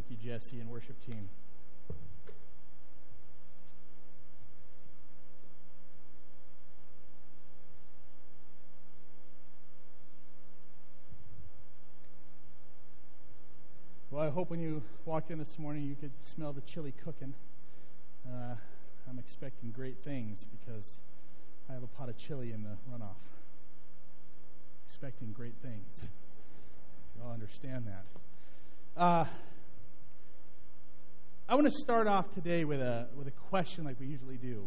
you, Jesse and worship team. Well, I hope when you walked in this morning you could smell the chili cooking. I'm expecting great things because I have a pot of chili in the runoff. Expecting great things. You all understand that. I want to start off today with a question like we usually do.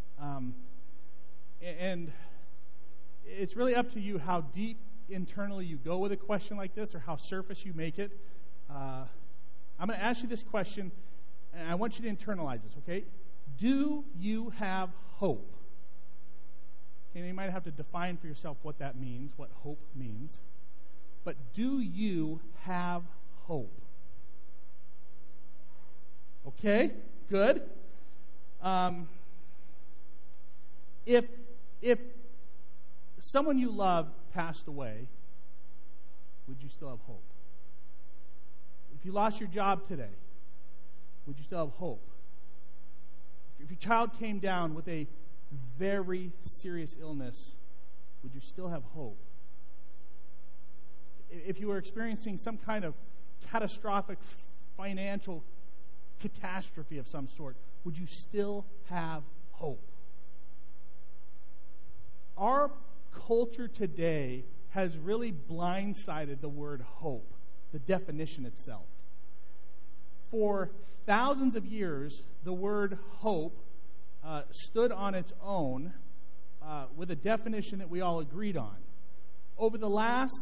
And it's really up to you how deep internally you go with a question like this or how surface you make it. I'm going to ask you this question, and I want you to internalize this, okay? Do you have hope? Okay, you might have to define for yourself what that means, what hope means. But do you have hope? Okay, good. If someone you love passed away, would you still have hope? If you lost your job today, would you still have hope? If your child came down with a very serious illness, would you still have hope? If you were experiencing some kind of catastrophic financial catastrophe of some sort, would you still have hope? Our culture today has really blindsided the word hope, the definition itself. For thousands of years, the word hope stood on its own with a definition that we all agreed on. Over the last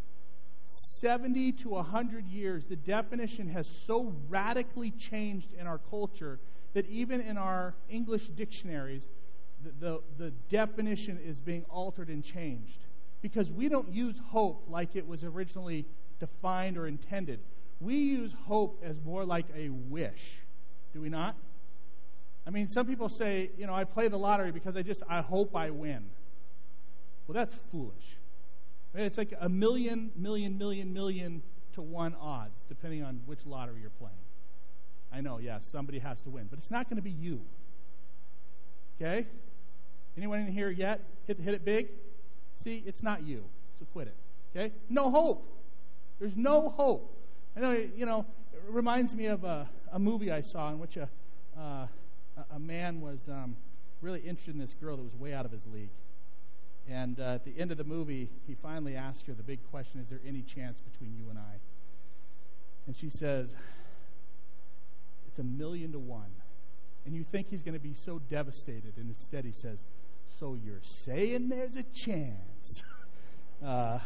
70 to 100 years, the definition has so radically changed in our culture that even in our English dictionaries, the definition is being altered and changed. Because we don't use hope like it was originally defined or intended. We use hope as more like a wish. Do we not? I mean, some people say, I play the lottery because I hope I win. Well, that's foolish. It's like a million to 1 odds, depending on which lottery you're playing. I know, yes, somebody has to win, but it's not going to be you. Okay? Anyone in here yet? Hit it big? See, it's not you, so quit it. Okay? No hope. There's no hope. I know, it reminds me of a movie I saw in which a man was really interested in this girl that was way out of his league. And at the end of the movie, he finally asked her the big question, is there any chance between you and I? And she says, it's 1,000,000 to 1. And you think he's going to be so devastated, and instead he says, so you're saying there's a chance. The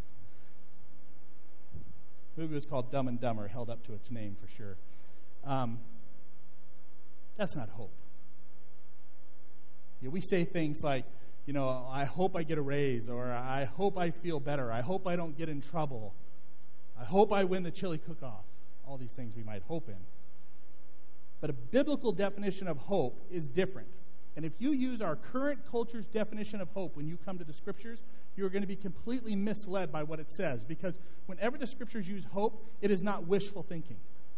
movie was called Dumb and Dumber, held up to its name for sure. That's not hope. We say things like, I hope I get a raise, or I hope I feel better. I hope I don't get in trouble. I hope I win the chili cook-off. All these things we might hope in. But a biblical definition of hope is different. And if you use our current culture's definition of hope when you come to the Scriptures, you're going to be completely misled by what it says. Because whenever the Scriptures use hope, it is not wishful thinking.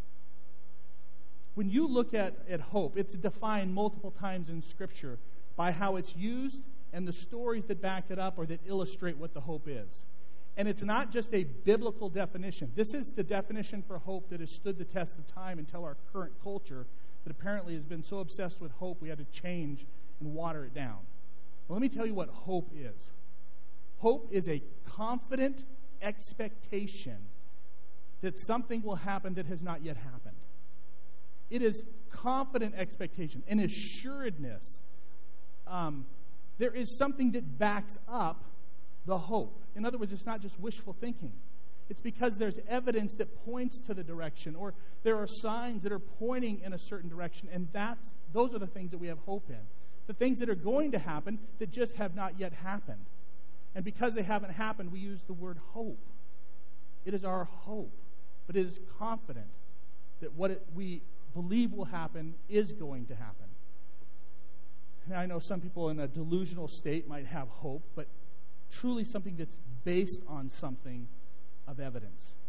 When you look at hope, it's defined multiple times in Scripture by how it's used and the stories that back it up or that illustrate what the hope is. And it's not just a biblical definition. This is the definition for hope that has stood the test of time until our current culture that apparently has been so obsessed with hope we had to change and water it down. Well, let me tell you what hope is. Hope is a confident expectation that something will happen that has not yet happened. It is confident expectation, an assuredness. There is something that backs up the hope. In other words, it's not just wishful thinking. It's because there's evidence that points to the direction, or there are signs that are pointing in a certain direction, and those are the things that we have hope in. The things that are going to happen that just have not yet happened. And because they haven't happened, we use the word hope. It is our hope, but it is confident that what we believe will happen is going to happen. Now, I know some people in a delusional state might have hope, but truly something that's based on something of evidence.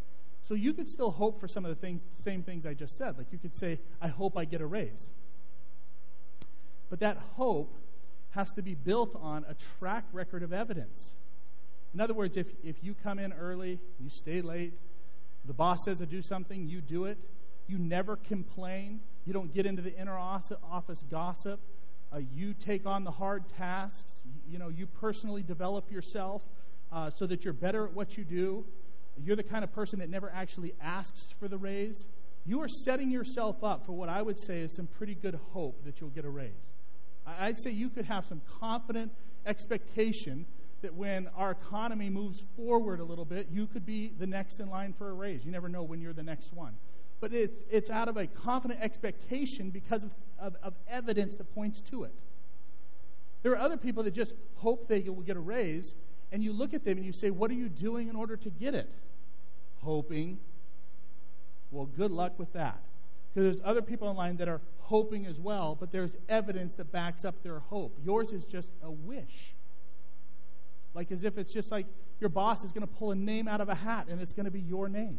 So you could still hope for some of the same things I just said. Like you could say, I hope I get a raise. But that hope has to be built on a track record of evidence. In other words, if you come in early, you stay late, the boss says to do something, you do it, you never complain, you don't get into the inner office gossip, you take on the hard tasks, you personally develop yourself so that you're better at what you do, you're the kind of person that never actually asks for the raise, you are setting yourself up for what I would say is some pretty good hope that you'll get a raise. I'd say you could have some confident expectation that when our economy moves forward a little bit, you could be the next in line for a raise. You never know when you're the next one. But it's out of a confident expectation because of evidence that points to it. There are other people that just hope they will get a raise, and you look at them and you say, what are you doing in order to get it? Hoping. Well, good luck with that. Because there's other people in line that are hoping as well, but there's evidence that backs up their hope. Yours is just a wish. Like as if it's just like your boss is going to pull a name out of a hat and it's going to be your name.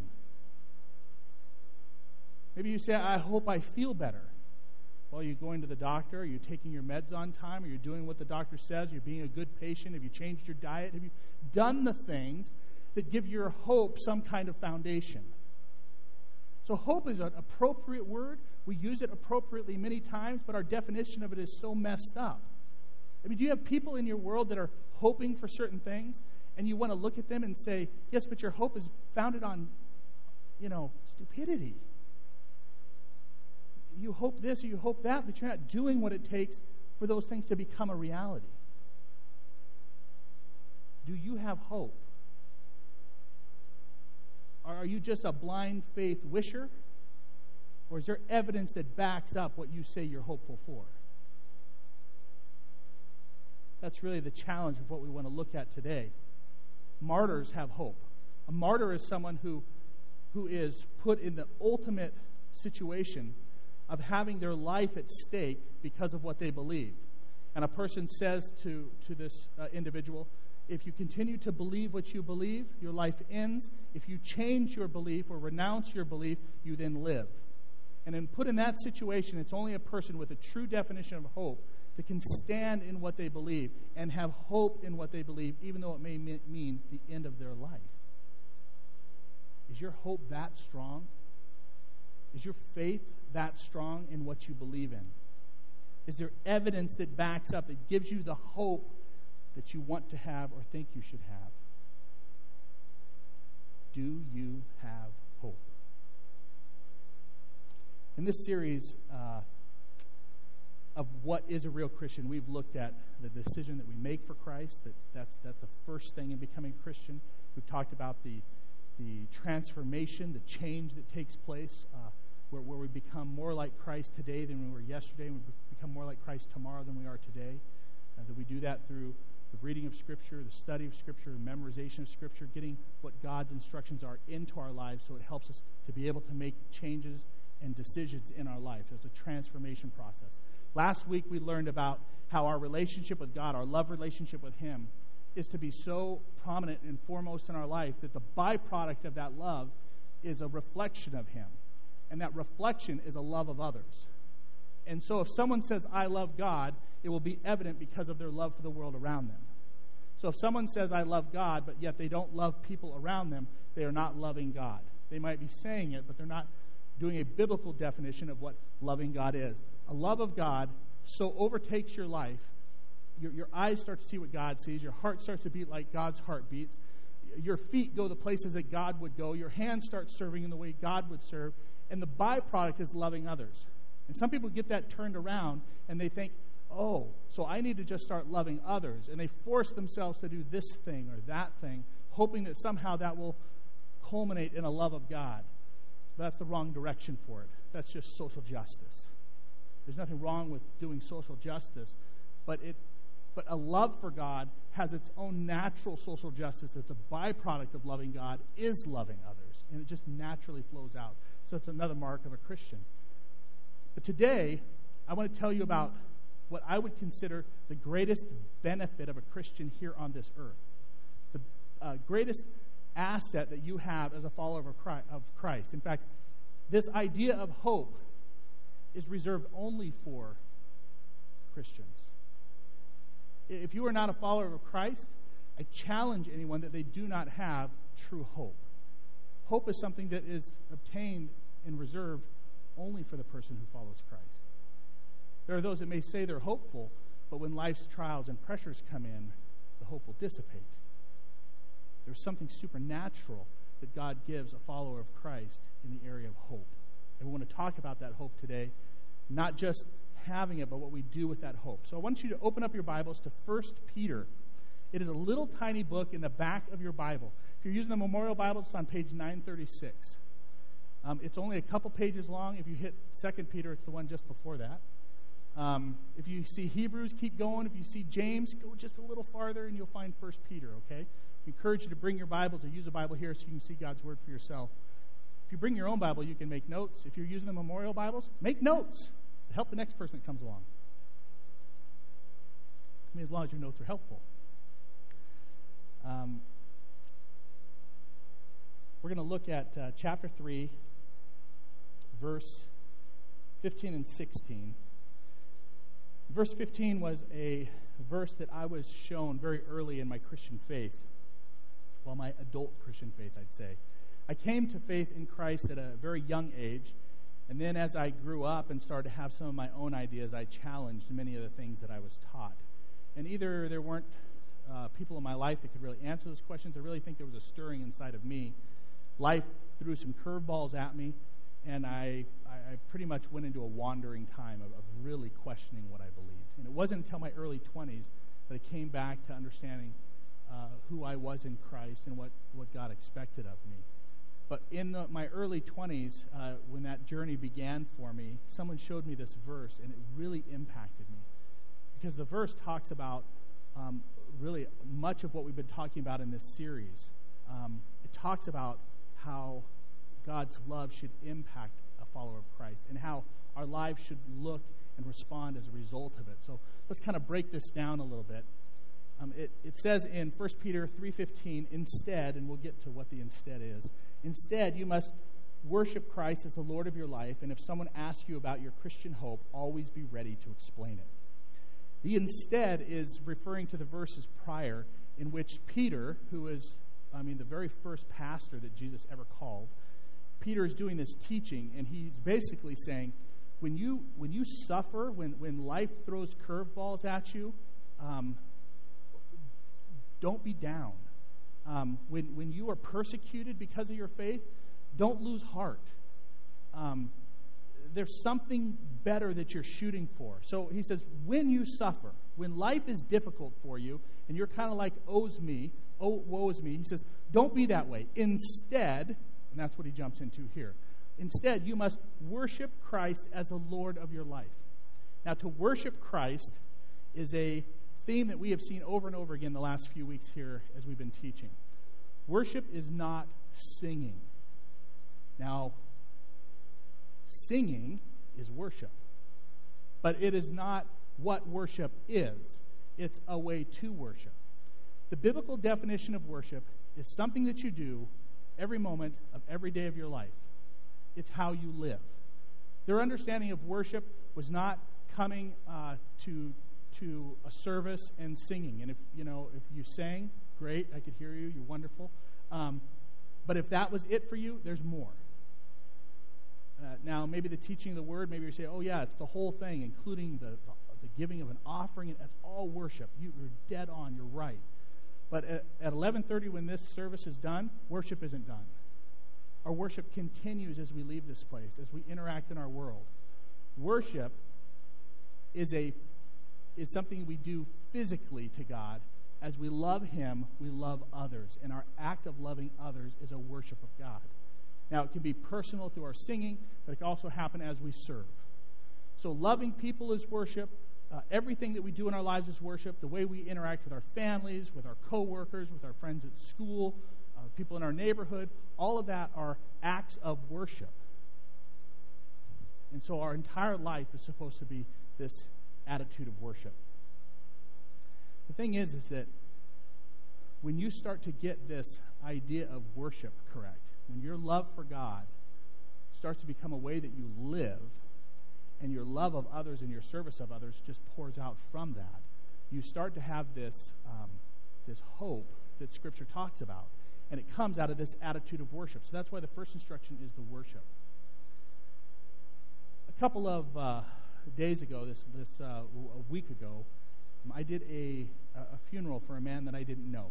Maybe you say, I hope I feel better. Well, are you going to the doctor? Are you taking your meds on time? Are you doing what the doctor says? Are you being a good patient? Have you changed your diet? Have you done the things that give your hope some kind of foundation? So hope is an appropriate word. We use it appropriately many times, but our definition of it is so messed up. I mean, do you have people in your world that are hoping for certain things, and you want to look at them and say, yes, but your hope is founded on, stupidity. You hope this or you hope that, but you're not doing what it takes for those things to become a reality. Do you have hope? Are you just a blind faith wisher? Or is there evidence that backs up what you say you're hopeful for? That's really the challenge of what we want to look at today. Martyrs have hope. A martyr is someone who is put in the ultimate situation of having their life at stake because of what they believe. And a person says to this individual, if you continue to believe what you believe, your life ends. If you change your belief or renounce your belief, you then live. And then put in that situation, it's only a person with a true definition of hope that can stand in what they believe and have hope in what they believe, even though it may mean the end of their life. Is your hope that strong? Is your faith that strong in what you believe in? Is there evidence that backs up, that gives you the hope that you want to have or think you should have? Do you have hope? In this series of what is a real Christian, we've looked at the decision that we make for Christ. That's the first thing in becoming a Christian. We've talked about the transformation, the change that takes place, where we become more like Christ today than we were yesterday, and we become more like Christ tomorrow than we are today. That we do that through the reading of Scripture, the study of Scripture, the memorization of Scripture, getting what God's instructions are into our lives so it helps us to be able to make changes and decisions in our life. It's a transformation process. Last week we learned about how our relationship with God, our love relationship with Him, is to be so prominent and foremost in our life that the byproduct of that love is a reflection of Him. And that reflection is a love of others. And so if someone says, I love God, it will be evident because of their love for the world around them. So if someone says, I love God, but yet they don't love people around them, they are not loving God. They might be saying it, but they're not doing a biblical definition of what loving God is. A love of God so overtakes your life, your eyes start to see what God sees, your heart starts to beat like God's heart beats, your feet go the places that God would go, your hands start serving in the way God would serve, and the byproduct is loving others. And some people get that turned around and they think, oh, so I need to just start loving others. And they force themselves to do this thing or that thing, hoping that somehow that will culminate in a love of God. But that's the wrong direction for it. That's just social justice. There's nothing wrong with doing social justice, but a love for God has its own natural social justice that's a byproduct of loving God, is loving others. And it just naturally flows out. So it's another mark of a Christian. But today, I want to tell you about what I would consider the greatest benefit of a Christian here on this earth. The greatest asset that you have as a follower of Christ. In fact, this idea of hope is reserved only for Christians. If you are not a follower of Christ, I challenge anyone that they do not have true hope. Hope is something that is obtained and reserved only for the person who follows Christ. There are those that may say they're hopeful, but when life's trials and pressures come in, the hope will dissipate. There's something supernatural that God gives a follower of Christ in the area of hope. And we want to talk about that hope today, not just having it, but what we do with that hope. So I want you to open up your Bibles to 1 Peter. It is a little tiny book in the back of your Bible. If you're using the Memorial Bible, it's on page 936. It's only a couple pages long. If you hit 2 Peter, it's the one just before that. If you see Hebrews, keep going. If you see James, go just a little farther and you'll find 1 Peter, okay? I encourage you to bring your Bibles or use a Bible here so you can see God's Word for yourself. If you bring your own Bible, you can make notes. If you're using the Memorial Bibles, make notes to help the next person that comes along. I mean, as long as your notes are helpful. We're going to look at chapter 3, verse 15 and 16. Verse 15 was a verse that I was shown very early in my Christian faith. Well, my adult Christian faith, I'd say. I came to faith in Christ at a very young age, and then as I grew up and started to have some of my own ideas, I challenged many of the things that I was taught. And either there weren't people in my life that could really answer those questions. I really think there was a stirring inside of me. Life threw some curveballs at me, and I pretty much went into a wandering time of really questioning what I believed. And it wasn't until my early 20s that I came back to understanding who I was in Christ and what God expected of me. But in my early 20s, when that journey began for me, someone showed me this verse, and it really impacted me. Because the verse talks about really much of what we've been talking about in this series. It talks about how God's love should impact a follower of Christ and how our lives should look and respond as a result of it. So let's kind of break this down a little bit. It says in 1 Peter 3:15, instead, and we'll get to what the instead is, instead you must worship Christ as the Lord of your life, and if someone asks you about your Christian hope, always be ready to explain it. The instead is referring to the verses prior in which Peter, who is, the very first pastor that Jesus ever called, Peter is doing this teaching, and he's basically saying, when you suffer, when life throws curveballs at you, don't be down. When you are persecuted because of your faith, don't lose heart. There's something better that you're shooting for. So he says, when you suffer, when life is difficult for you, and you're kind of like, woe is me, he says, don't be that way. Instead, and that's what he jumps into here, instead, you must worship Christ as the Lord of your life. Now, to worship Christ is a theme that we have seen over and over again the last few weeks here as we've been teaching. Worship is not singing. Now, singing is worship. But it is not what worship is. It's a way to worship. The biblical definition of worship is something that you do every moment of every day of your life. It's how you live. Their understanding of worship was not coming to a service and singing. And if you sang, great, I could hear you, you're wonderful. But if that was it for you, there's more. Now, maybe the teaching of the word, maybe you say, oh yeah, it's the whole thing, including the giving of an offering, and that's all worship. You're dead on, you're right. But at 11:30 when this service is done, worship isn't done. Our worship continues as we leave this place, as we interact in our world. Worship is something we do physically to God. As we love Him, we love others. And our act of loving others is a worship of God. Now, it can be personal through our singing, but it can also happen as we serve. So loving people is worship. Everything that we do in our lives is worship. The way we interact with our families, with our coworkers, with our friends at school, people in our neighborhood, all of that are acts of worship. And so our entire life is supposed to be this attitude of worship. The thing is that when you start to get this idea of worship correct, when your love for God starts to become a way that you live, and your love of others and your service of others just pours out from that, you start to have this hope that Scripture talks about. And it comes out of this attitude of worship. So that's why the first instruction is the worship. A couple of days ago, a week ago, I did a funeral for a man that I didn't know.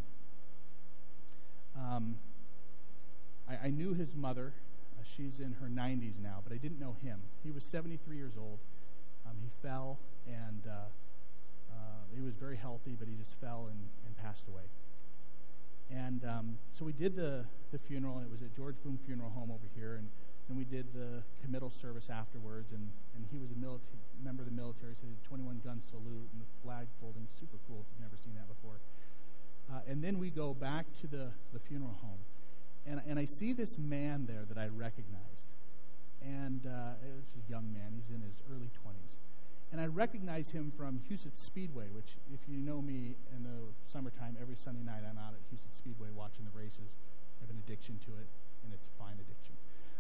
I knew his mother. She's in her 90s now, but I didn't know him. He was 73 years old. He fell, and he was very healthy, but he just fell and passed away. And so we did the funeral, and it was at George Boom Funeral Home over here, and we did the committal service afterwards, and he was a member of the military, so he did 21-gun salute and the flag folding. Super cool if you've never seen that before. And then we go back to the funeral home, and I see this man there that I recognized. And it was a young man. He's in his early 20s. And I recognize him from Huset's Speedway, which, if you know me, in the summertime, every Sunday night I'm out at Huset Speedway watching the races. I have an addiction to it, and it's a fine addiction.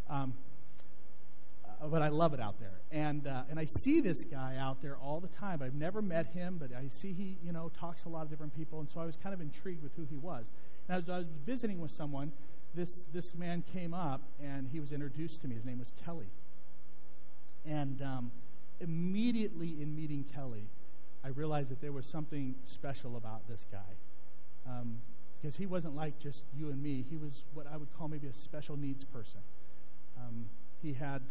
But I love it out there. And I see this guy out there all the time. I've never met him, but I see he, talks to a lot of different people, and so I was kind of intrigued with who he was. And as I was visiting with someone, this man came up, and he was introduced to me. His name was Kelly. And immediately in meeting Kelly, I realized that there was something special about this guy. Because he wasn't like just you and me. He was what I would call maybe a special needs person. He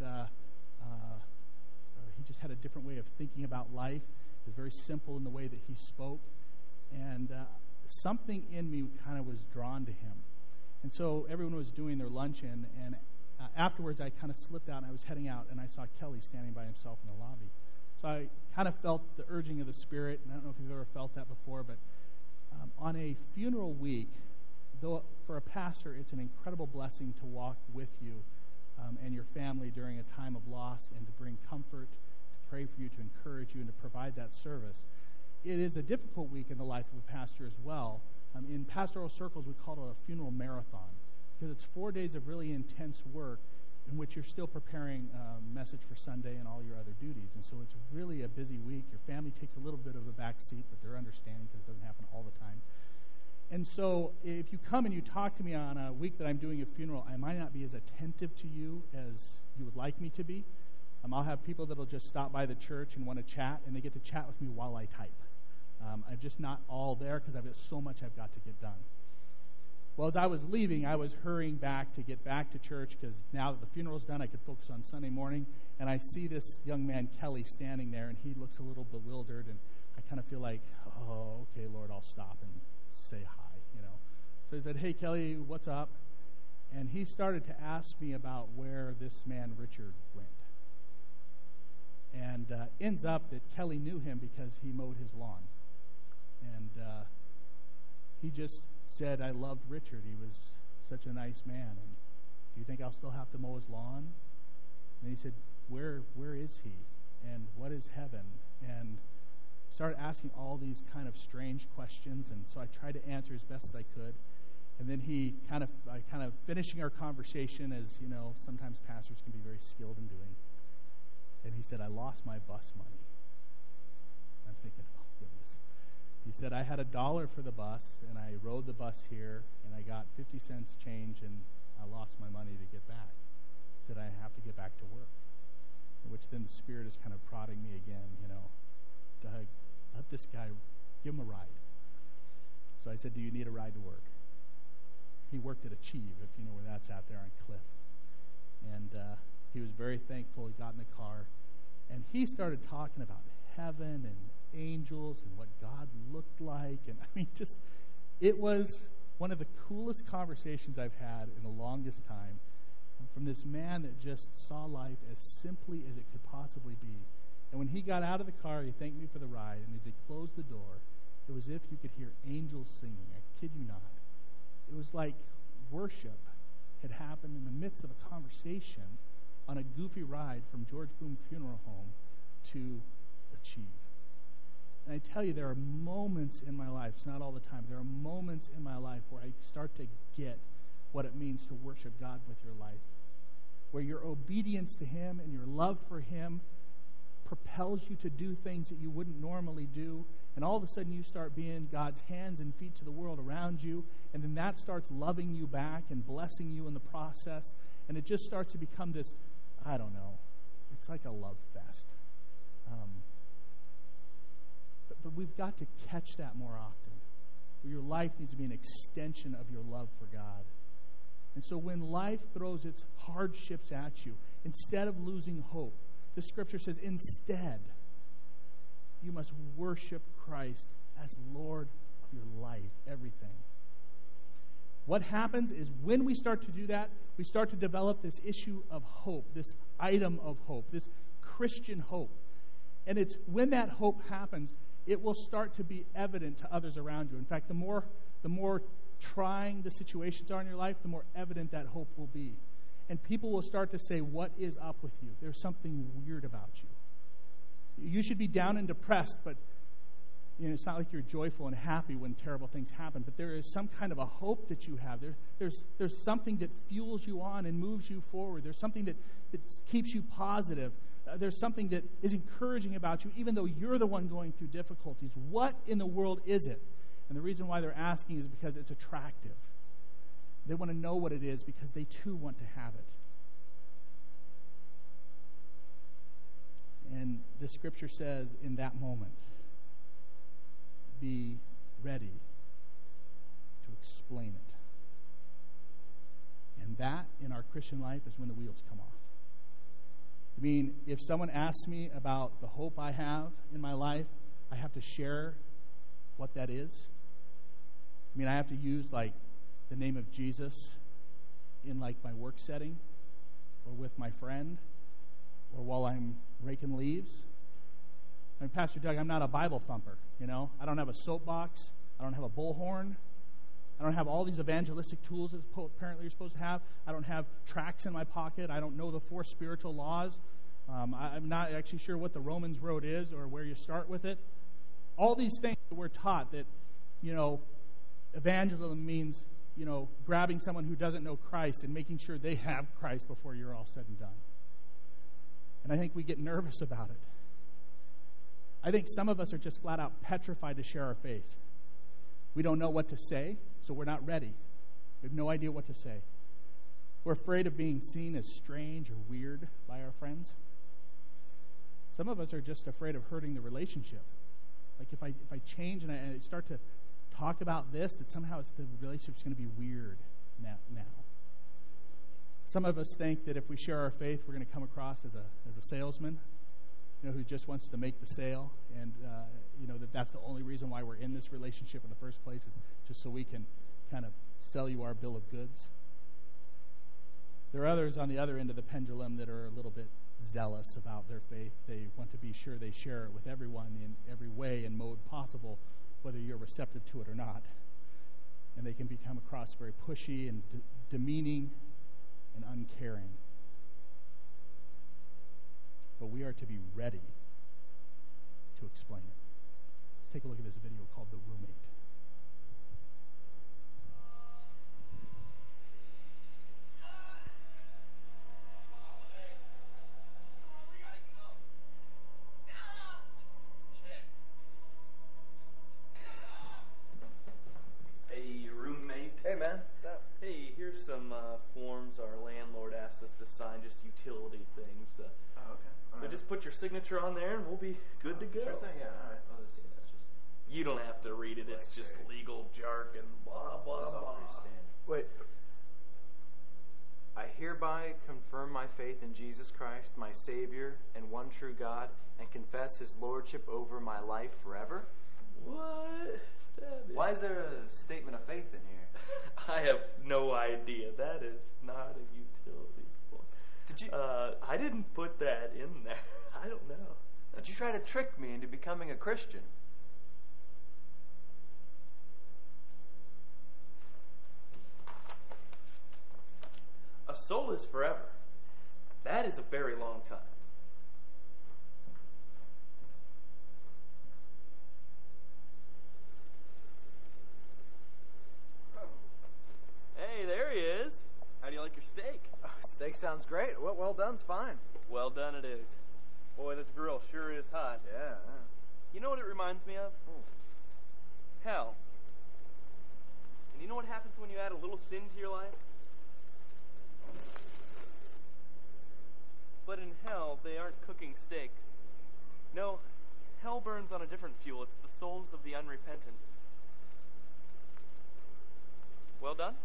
just had a different way of thinking about life. It was very simple in the way that he spoke. And something in me kind of was drawn to him. And so everyone was doing their luncheon, and afterwards I kind of slipped out, and I was heading out, and I saw Kelly standing by himself in the lobby. So I kind of felt the urging of the Spirit, and I don't know if you've ever felt that before, but on a funeral week, though for a pastor it's an incredible blessing to walk with you and your family during a time of loss and to bring comfort, to pray for you, to encourage you, and to provide that service. It is a difficult week in the life of a pastor as well. In pastoral circles, we call it a funeral marathon because it's 4 days of really intense work in which you're still preparing a message for Sunday and all your other duties. And so it's really a busy week. Your family takes a little bit of a back seat, but they're understanding because it doesn't happen all the time. And so if you come and you talk to me on a week that I'm doing a funeral, I might not be as attentive to you as you would like me to be. I'll have people that will just stop by the church and want to chat, and they get to chat with me while I type. I'm just not all there because I've got so much I've got to get done. Well, as I was leaving, I was hurrying back to get back to church because now that the funeral's done, I could focus on Sunday morning. And I see this young man, Kelly, standing there, and he looks a little bewildered. And I kind of feel like, oh, okay, Lord, I'll stop and say hi, So he said, hey, Kelly, what's up? And he started to ask me about where this man, Richard, went. And ends up that Kelly knew him because he mowed his lawn. And he just said, I loved Richard. He was such a nice man. And do you think I'll still have to mow his lawn? And he said, where is he? And what is heaven? And started asking all these kind of strange questions. And so I tried to answer as best as I could. And then he kind of finishing our conversation, as sometimes pastors can be very skilled in doing. And he said, I lost my bus money. I'm thinking, oh, goodness. He said, I had $1 for the bus, and I rode the bus here, and I got 50 cents change, and I lost my money to get back. He said, I have to get back to work. Which then the Spirit is kind of prodding me again, Doug, let this guy, give him a ride. So I said, do you need a ride to work? He worked at Achieve, if you know where that's at there on Cliff. And he was very thankful. He got in the car, and he started talking about heaven and angels and what God looked like. And it was one of the coolest conversations I've had in the longest time. And from this man that just saw life as simply as it could possibly be. And when he got out of the car, he thanked me for the ride. And as he closed the door, it was as if you could hear angels singing. I kid you not. It was like worship had happened in the midst of a conversation on a goofy ride from George Boom Funeral Home to Achieve. And I tell you, there are moments in my life, it's not all the time, there are moments in my life where I start to get what it means to worship God with your life, where your obedience to Him and your love for Him propels you to do things that you wouldn't normally do, and all of a sudden you start being God's hands and feet to the world around you, and then that starts loving you back and blessing you in the process, and it just starts to become this, I don't know, it's like a love fest. But we've got to catch that more often, where your life needs to be an extension of your love for God. And so when life throws its hardships at you, instead of losing hope, the Scripture says, instead, you must worship Christ as Lord of your life, everything. What happens is when we start to do that, we start to develop this issue of hope, this item of hope, this Christian hope. And it's when that hope happens, it will start to be evident to others around you. In fact, the more trying the situations are in your life, the more evident that hope will be. And people will start to say, what is up with you? There's something weird about you. You should be down and depressed, but it's not like you're joyful and happy when terrible things happen. But there is some kind of a hope that you have. There's something that fuels you on and moves you forward. There's something that keeps you positive. There's something that is encouraging about you, even though you're the one going through difficulties. What in the world is it? And the reason why they're asking is because it's attractive. They want to know what it is because they too want to have it. And the Scripture says in that moment, be ready to explain it. And that, in our Christian life, is when the wheels come off. I mean, if someone asks me about the hope I have in my life, I have to share what that is. I mean, I have to use, like, the name of Jesus in, like, my work setting or with my friend or while I'm raking leaves. I mean, Pastor Doug, I'm not a Bible thumper, I don't have a soapbox. I don't have a bullhorn. I don't have all these evangelistic tools that apparently you're supposed to have. I don't have tracts in my pocket. I don't know the 4 spiritual laws. I'm not actually sure what the Romans road is or where you start with it. All these things that we're taught that, evangelism means, grabbing someone who doesn't know Christ and making sure they have Christ before you're all said and done. And I think we get nervous about it. I think some of us are just flat out petrified to share our faith. We don't know what to say, so we're not ready. We have no idea what to say. We're afraid of being seen as strange or weird by our friends. Some of us are just afraid of hurting the relationship. Like if I change and I start to talk about this, that somehow the relationship's going to be weird now. Some of us think that if we share our faith, we're going to come across as a salesman, who just wants to make the sale, and that's the only reason why we're in this relationship in the first place is just so we can kind of sell you our bill of goods. There are others on the other end of the pendulum that are a little bit zealous about their faith. They want to be sure they share it with everyone in every way and mode possible, whether you're receptive to it or not. And they can become across very pushy and demeaning and uncaring. But we are to be ready to explain it. Let's take a look at this video called The Roommate. Hey, roommate. Hey, man. What's up? Hey, here's some forms our landlord asked us to sign, just utility things. Okay. So just put your signature on there and we'll be good to go. Sure thing, yeah. All right. Well, it's just... You don't have to read it. It's just legal jargon, blah, blah, blah. Wait. I hereby confirm my faith in Jesus Christ, my Savior and one true God, and confess His Lordship over my life forever. What? Why is there a statement of faith in here? I have no idea. That is not a utility form. Did you? I didn't put that in there. I don't know. Did you try to trick me into becoming a Christian? A soul is forever. That is a very long time. Steak sounds great. Well done's fine. Well done it is. Boy, this grill sure is hot. Yeah. You know what it reminds me of? Hell. And you know what happens when you add a little sin to your life? But in hell, they aren't cooking steaks. No, hell burns on a different fuel. It's the souls of the unrepentant. Well done?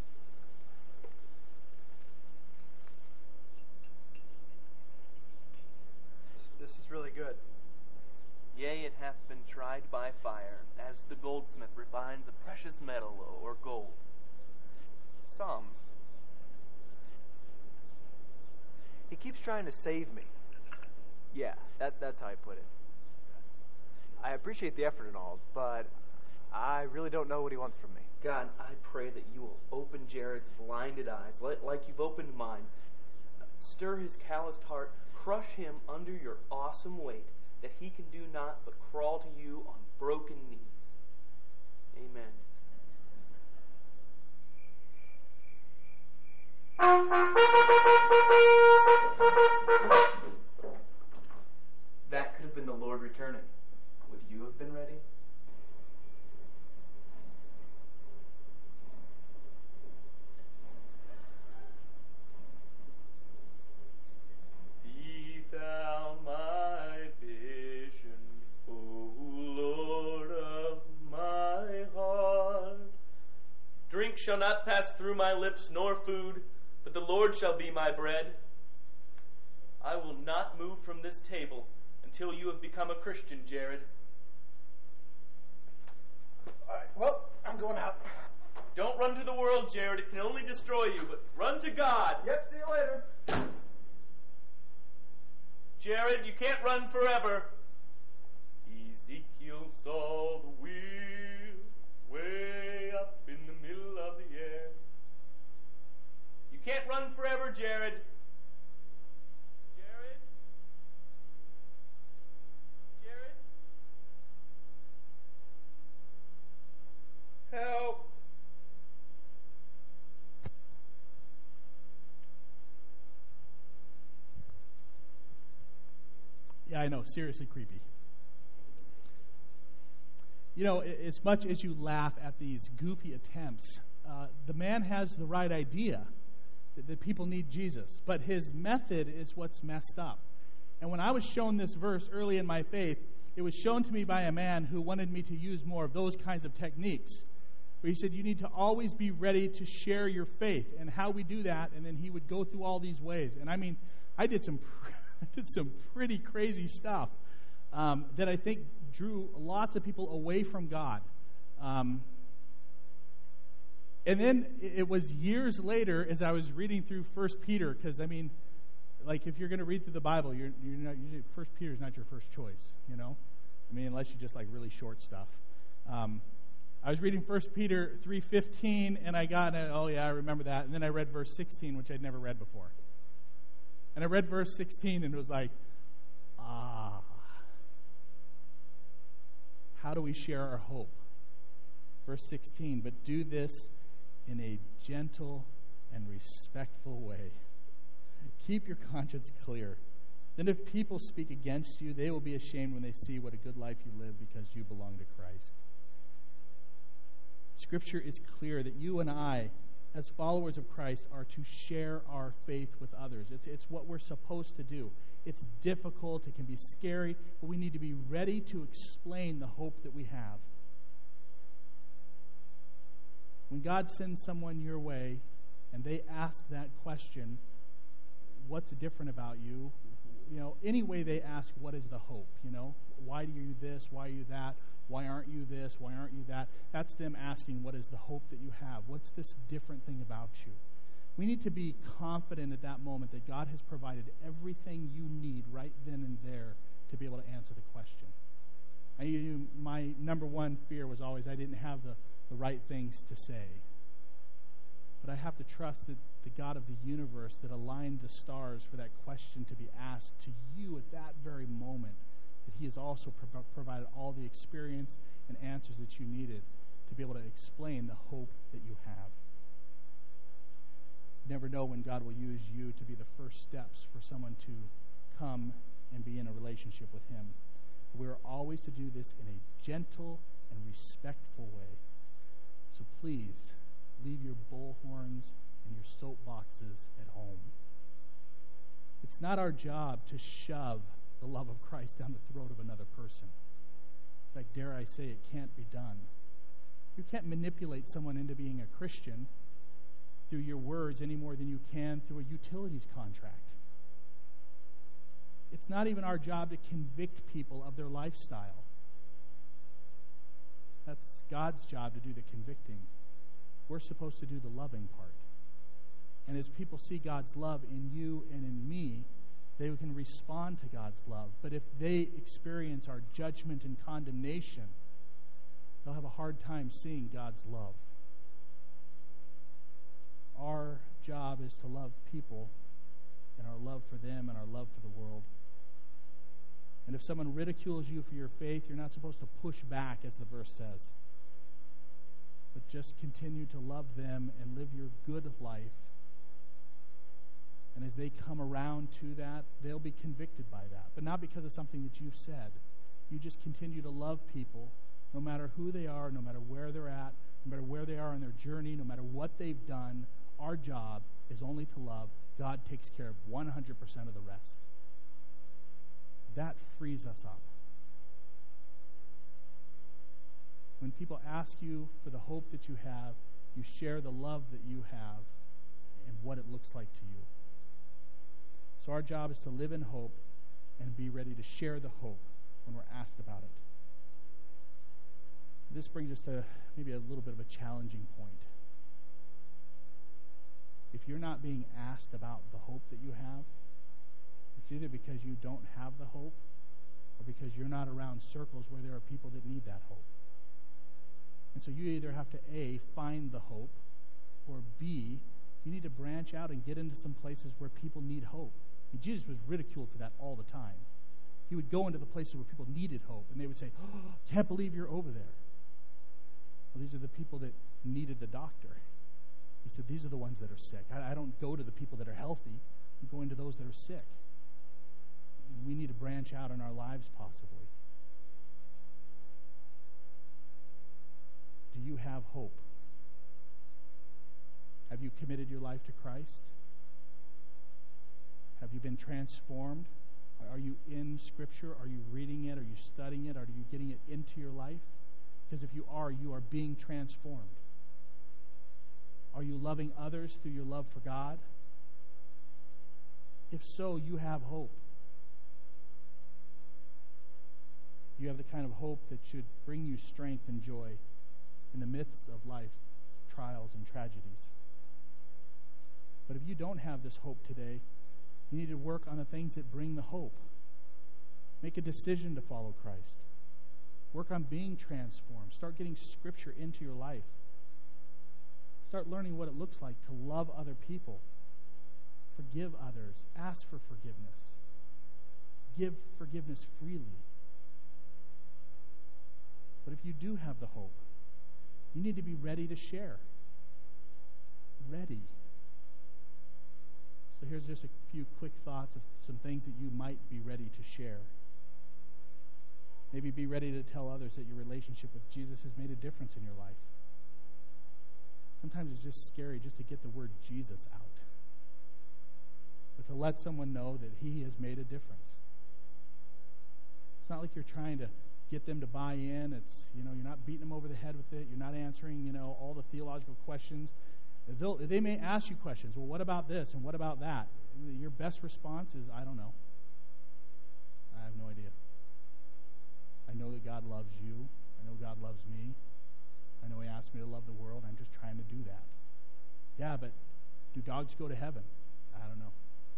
This is really good. Yea, it hath been tried by fire, as the goldsmith refines a precious metal or gold. Psalms. He keeps trying to save me. Yeah, that's how I put it. I appreciate the effort and all, but I really don't know what he wants from me. God, I pray that you will open Jared's blinded eyes, like you've opened mine. Stir his calloused heart, crush him under your awesome weight, that he can do naught but crawl to you on broken knees. Amen. That could have been the Lord returning. Would you have been ready? Be thou my vision, O Lord of my heart. Drink shall not pass through my lips, nor food, but the Lord shall be my bread. I will not move from this table until you have become a Christian, Jared. All right, well, I'm going out. Don't run to the world, Jared. It can only destroy you, but run to God. Yep, see you later. Jared, you can't run forever. Ezekiel saw the wheel way up in the middle of the air. You can't run forever, Jared. Jared? Jared? Help! Yeah, I know. Seriously creepy. You know, as much as you laugh at these goofy attempts, the man has the right idea that people need Jesus. But his method is what's messed up. And when I was shown this verse early in my faith, it was shown to me by a man who wanted me to use more of those kinds of techniques. Where he said, you need to always be ready to share your faith. And how we do that, and then he would go through all these ways. And I mean, I did some pretty crazy stuff that I think drew lots of people away from God. And then it was years later as I was reading through 1 Peter, because, I mean, like if you're going to read through the Bible, you're not, 1 Peter is not your first choice, you know? I mean, unless you just like really short stuff. I was reading 1 Peter 3:15, and I got, oh yeah, I remember that. And then I read verse 16, which I'd never read before. And I read verse 16, and it was like, how do we share our hope? Verse 16, but do this in a gentle and respectful way. Keep your conscience clear. Then if people speak against you, they will be ashamed when they see what a good life you live because you belong to Christ. Scripture is clear that you and I, as followers of Christ, are to share our faith with others. It's what we're supposed to do. It's difficult, it can be scary, but we need to be ready to explain the hope that we have. When God sends someone your way and they ask that question, what's different about you? You know, any way they ask, what is the hope? You know, why do you this? Why are you that? Why aren't you this? Why aren't you that? That's them asking, what is the hope that you have? What's this different thing about you? We need to be confident at that moment that God has provided everything you need right then and there to be able to answer the question. My number one fear was always I didn't have the right things to say. But I have to trust that the God of the universe that aligned the stars for that question to be asked to you at that very moment, that he has also provided all the experience and answers that you needed to be able to explain the hope that you have. Never never know when God will use you to be the first steps for someone to come and be in a relationship with him. But we are always to do this in a gentle and respectful way. So please, leave your bullhorns and your soapboxes at home. It's not our job to shove the love of Christ down the throat of another person. In fact, dare I say, it can't be done. You can't manipulate someone into being a Christian through your words any more than you can through a utilities contract. It's not even our job to convict people of their lifestyle. That's God's job to do the convicting. We're supposed to do the loving part. And as people see God's love in you and in me, they can respond to God's love. But if they experience our judgment and condemnation, they'll have a hard time seeing God's love. Our job is to love people and our love for them and our love for the world. And if someone ridicules you for your faith, you're not supposed to push back, as the verse says. But just continue to love them and live your good life. And as they come around to that, they'll be convicted by that. But not because of something that you've said. You just continue to love people, no matter who they are, no matter where they're at, no matter where they are in their journey, no matter what they've done. Our job is only to love. God takes care of 100% of the rest. That frees us up. When people ask you for the hope that you have, you share the love that you have and what it looks like to you. So our job is to live in hope and be ready to share the hope when we're asked about it. This brings us to maybe a little bit of a challenging point. If you're not being asked about the hope that you have, it's either because you don't have the hope or because you're not around circles where there are people that need that hope. And so you either have to A, find the hope, or B, you need to branch out and get into some places where people need hope. And Jesus was ridiculed for that all the time. He would go into the places where people needed hope, and they would say, "Oh, can't believe you're over there." Well, these are the people that needed the doctor. He said, these are the ones that are sick. I don't go to the people that are healthy. I'm going to those that are sick. And we need to branch out in our lives possibly. Do you have hope? Have you committed your life to Christ? Have you been transformed? Are you in Scripture? Are you reading it? Are you studying it? Are you getting it into your life? Because if you are being transformed. Are you loving others through your love for God? If so, you have hope. You have the kind of hope that should bring you strength and joy in the midst of life, trials and tragedies. But if you don't have this hope today, you need to work on the things that bring the hope. Make a decision to follow Christ. Work on being transformed. Start getting Scripture into your life. Start learning what it looks like to love other people. Forgive others. Ask for forgiveness. Give forgiveness freely. But if you do have the hope, you need to be ready to share. Ready. So here's just a few quick thoughts of some things that you might be ready to share. Maybe be ready to tell others that your relationship with Jesus has made a difference in your life. Sometimes it's just scary just to get the word Jesus out. But to let someone know that he has made a difference. It's not like you're trying to get them to buy in. It's, you're not beating them over the head with it. You're not answering, all the theological questions. They may ask you questions. Well, what about this and what about that? Your best response is, I don't know. I have no idea. I know that God loves you. I know God loves me. I know he asked me to love the world. I'm just trying to do that. Yeah, but do dogs go to heaven? I don't know.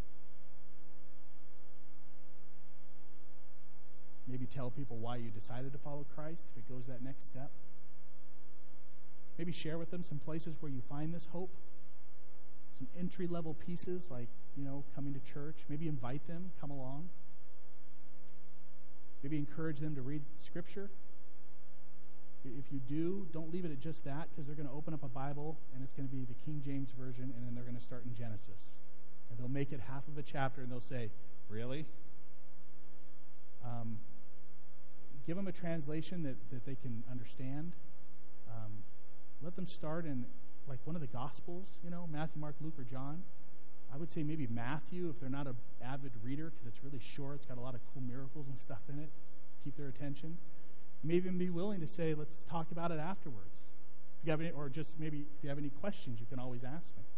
Maybe tell people why you decided to follow Christ if it goes that next step. Maybe share with them some places where you find this hope. Some entry-level pieces like, coming to church. Maybe invite them, come along. Maybe encourage them to read Scripture. If you do, don't leave it at just that, because they're going to open up a Bible, and it's going to be the King James Version, and then they're going to start in Genesis. And they'll make it half of a chapter, and they'll say, really? Give them a translation that they can understand. Let them start in, like, one of the Gospels, Matthew, Mark, Luke, or John. I would say maybe Matthew, if they're not an avid reader, because it's really short. It's got a lot of cool miracles and stuff in it. Keep their attention. You may even be willing to say, let's talk about it afterwards. If you have any, or just maybe if you have any questions, you can always ask me.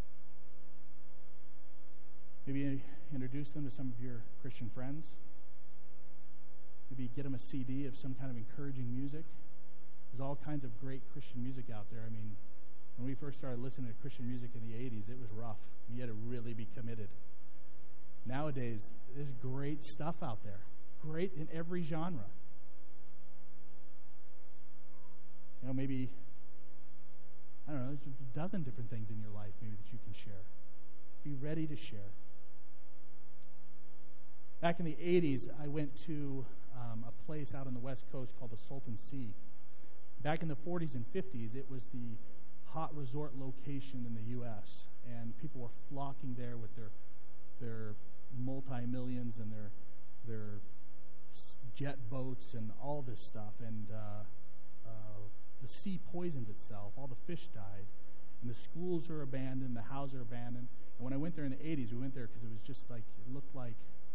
Maybe introduce them to some of your Christian friends. Maybe get them a CD of some kind of encouraging music. There's all kinds of great Christian music out there. I mean, when we first started listening to Christian music in the 80s, it was rough. You had to really be committed. Nowadays, there's great stuff out there. Great in every genre. Maybe, I don't know, there's a dozen different things in your life maybe that you can share. Be ready to share. Back in the 80s, I went to a place out on the West Coast called the Salton Sea. Back in the 40s and 50s, it was the hot resort location in the U.S., and people were flocking there with their multi-millions and their jet boats and all this stuff, and the sea poisoned itself, all the fish died, and the schools are abandoned, the houses are abandoned. And when I went there in the 80s, we went there because it was just like, it looked like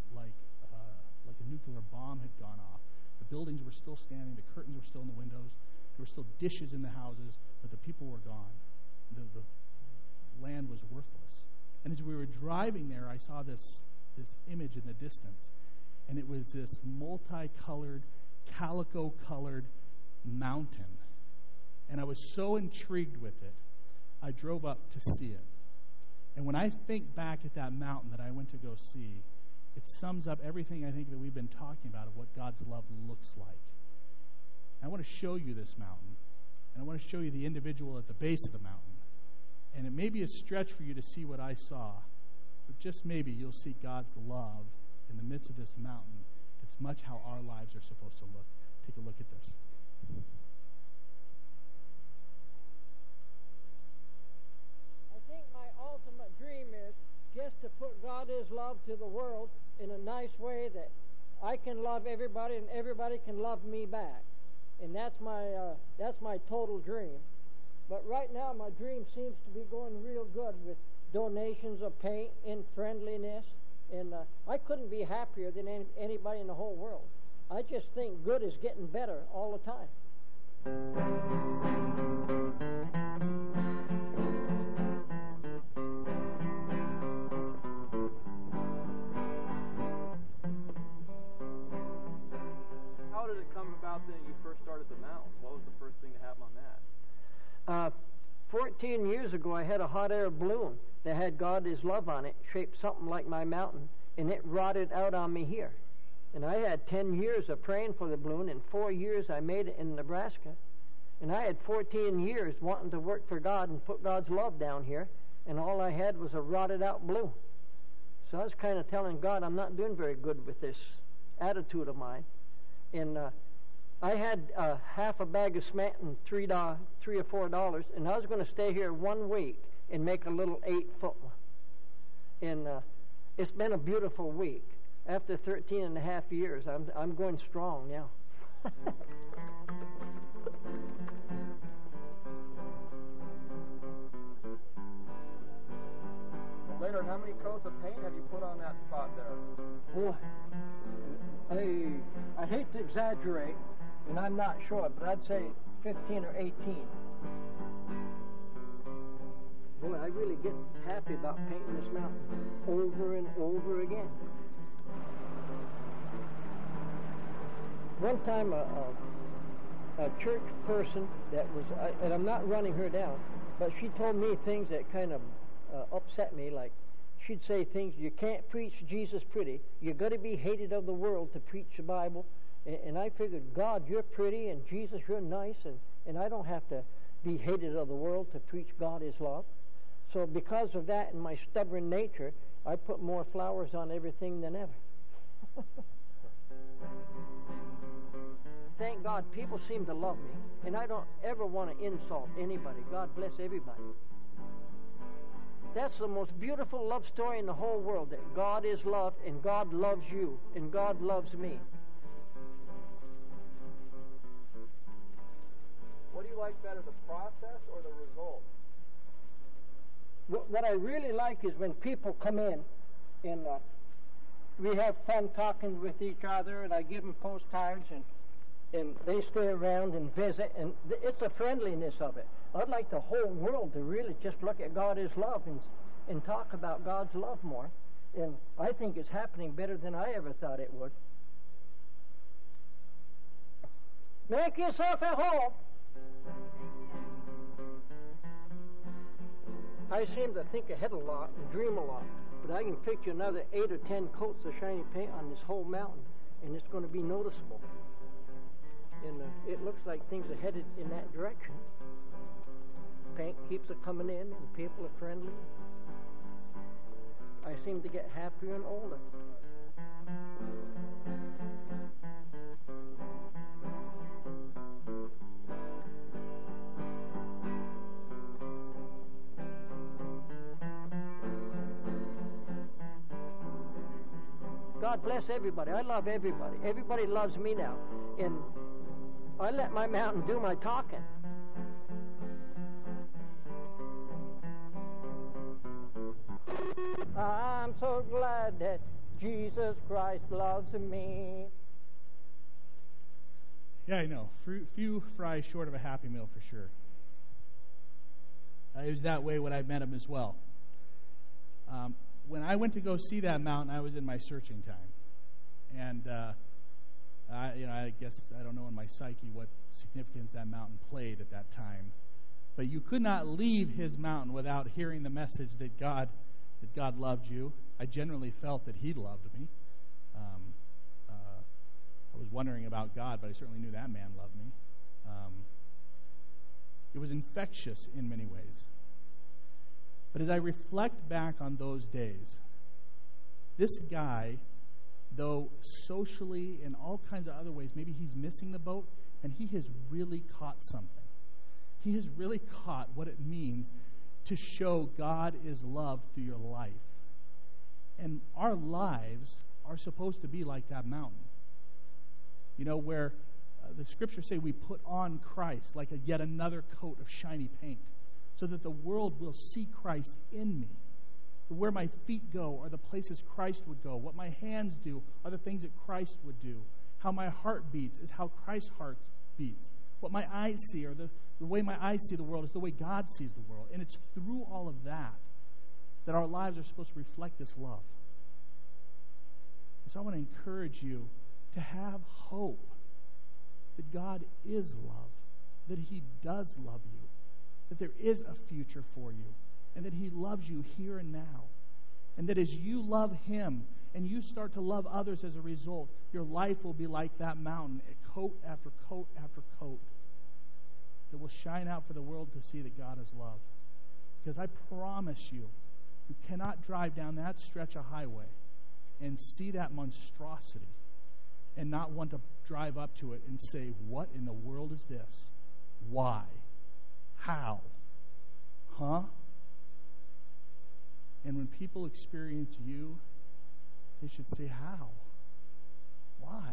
a nuclear bomb had gone off. The buildings were still standing, the curtains were still in the windows, there were still dishes in the houses, but the people were gone. The land was worthless. And as we were driving there, I saw this image in the distance, and it was this multicolored, calico-colored mountain. And I was so intrigued with it, I drove up to see it. And when I think back at that mountain that I went to go see, it sums up everything I think that we've been talking about of what God's love looks like. I want to show you this mountain, and I want to show you the individual at the base of the mountain. And it may be a stretch for you to see what I saw, but just maybe you'll see God's love in the midst of this mountain. It's much how our lives are supposed to look. Take a look at this. I think my ultimate dream is just to put God's love to the world in a nice way that I can love everybody and everybody can love me back. And that's my total dream. But right now my dream seems to be going real good with donations of paint and friendliness. And I couldn't be happier than anybody in the whole world. I just think good is getting better all the time. How did it come about that you first started the mountain? What was the first thing to happen on that? 14 years ago, I had a hot air balloon that had God is love on it, shaped something like my mountain, and it rotted out on me here. And I had 10 years of praying for the balloon, and 4 years I made it in Nebraska. And I had 14 years wanting to work for God and put God's love down here, and all I had was a rotted out balloon. So I was kind of telling God, I'm not doing very good with this attitude of mine. And I had half a bag of cement and $3 or $4, and I was going to stay here 1 week and make a little 8-foot one. And it's been a beautiful week. After 13 and a half years, I'm going strong now. Later, how many coats of paint have you put on that spot there? Boy, I hate to exaggerate, and I'm not sure, but I'd say 15 or 18. Boy, I really get happy about painting this mountain over and over again. One time, a church person that was, and I'm not running her down, but she told me things that kind of upset me. Like, she'd say things, you can't preach Jesus pretty. You got to be hated of the world to preach the Bible. And I figured, God, you're pretty, and Jesus, you're nice, and I don't have to be hated of the world to preach God is love. So because of that and my stubborn nature, I put more flowers on everything than ever. thank God people seem to love me, and I don't ever want to insult anybody. God bless everybody. That's the most beautiful love story in the whole world, that God is love, and God loves you, and God loves me. What do you like better, the process or the result? What I really like is when people come in, and we have fun talking with each other, and I give them postcards, and they stay around and visit, and it's the friendliness of it. I'd like the whole world to really just look at God as love and talk about God's love more. And I think it's happening better than I ever thought it would. Make yourself at home. I seem to think ahead a lot and dream a lot, but I can picture another 8 or 10 coats of shiny paint on this whole mountain, and it's going to be noticeable. And it looks like things are headed in that direction. Paint keeps it coming in, and people are friendly. I seem to get happier and older. God bless everybody. I love everybody. Everybody loves me now. And I let my mountain do my talking. I'm so glad that Jesus Christ loves me. Yeah, I know. Few fry short of a Happy Meal for sure. It was that way when I met him as well. When I went to go see that mountain, I was in my searching time. And, I guess I don't know in my psyche what significance that mountain played at that time. But you could not leave his mountain without hearing the message that God loved you. I generally felt that he loved me. I was wondering about God, but I certainly knew that man loved me. It was infectious in many ways. But as I reflect back on those days, this guy, though socially in all kinds of other ways, maybe he's missing the boat, and he has really caught something. He has really caught what it means to show God is love through your life. And our lives are supposed to be like that mountain. Where the scriptures say we put on Christ like yet another coat of shiny paint, so that the world will see Christ in me. Where my feet go are the places Christ would go. What my hands do are the things that Christ would do. How my heart beats is how Christ's heart beats. What my eyes see, or the way my eyes see the world, is the way God sees the world. And it's through all of that our lives are supposed to reflect this love. And so I want to encourage you to have hope that God is love, that he does love you, that there is a future for you, and that he loves you here and now. And that as you love him and you start to love others as a result, your life will be like that mountain, coat after coat after coat, that will shine out for the world to see that God is love. Because I promise you, you cannot drive down that stretch of highway and see that monstrosity and not want to drive up to it and say, what in the world is this? Why? How? Huh? And when people experience you, they should say, how? Why?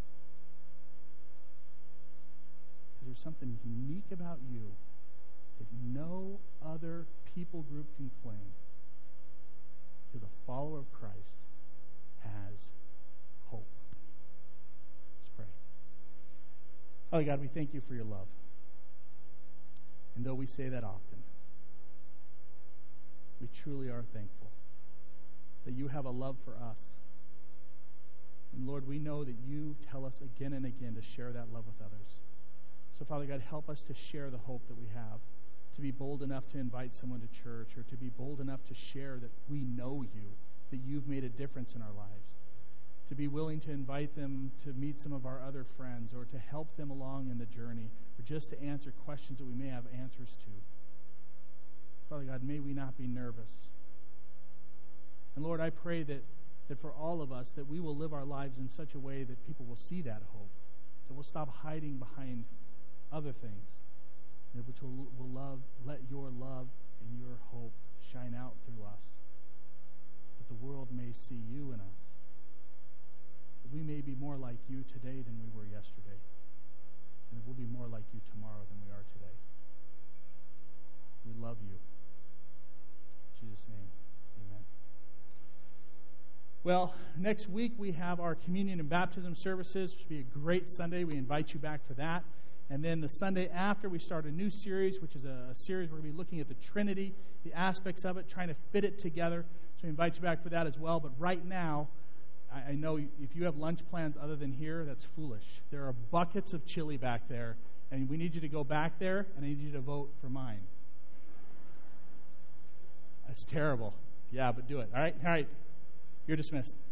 Because there's something unique about you that no other people group can claim. Because a follower of Christ has hope. Let's pray. Father God, we thank you for your love. And though we say that often, we truly are thankful that you have a love for us. And Lord, we know that you tell us again and again to share that love with others. So Father God, help us to share the hope that we have, to be bold enough to invite someone to church, or to be bold enough to share that we know you, that you've made a difference in our lives, to be willing to invite them to meet some of our other friends, or to help them along in the journey, or just to answer questions that we may have answers to. Father God, may we not be nervous. And Lord, I pray that for all of us, that we will live our lives in such a way that people will see that hope, That we'll stop hiding behind other things. That which will let your love and your hope shine out through us. That the world may see you in us. That we may be more like you today than we were yesterday. And that we'll be more like you tomorrow than we are today. We love you. In Jesus' name, amen. Well, next week we have our communion and baptism services, which will be a great Sunday. We invite you back for that. And then the Sunday after, we start a new series, which is a series we're going to be looking at the Trinity, the aspects of it, trying to fit it together. So we invite you back for that as well. But right now, I know if you have lunch plans other than here, that's foolish. There are buckets of chili back there, and we need you to go back there, and I need you to vote for mine. That's terrible. Yeah, but do it. All right? All right. You're dismissed.